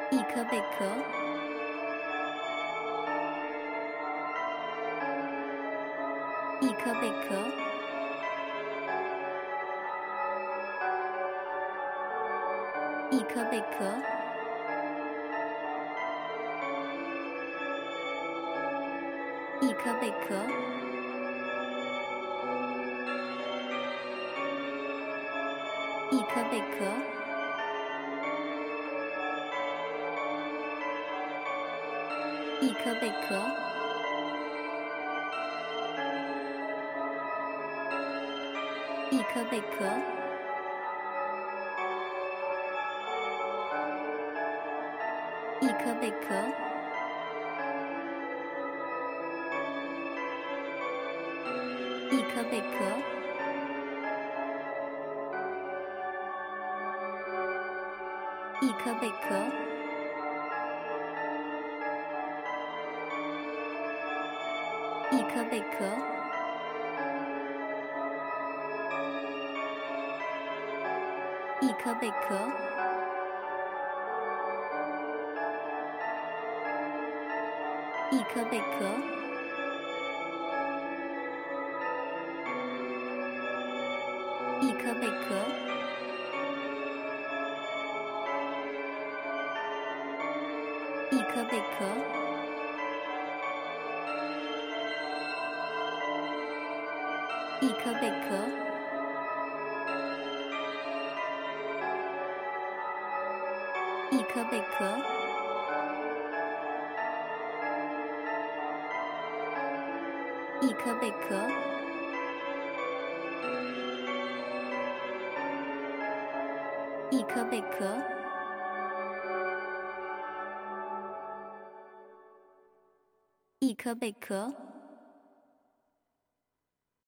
一颗贝壳，一颗贝壳，一颗贝壳，一颗贝壳，一颗贝壳，一颗贝壳，一颗贝壳，一颗贝壳，一颗贝壳，一颗贝壳，一颗贝壳，一颗贝壳，一颗贝壳，一颗贝壳，一颗贝壳，一颗贝壳，一颗贝壳，一颗贝壳，一颗贝壳，一颗贝壳。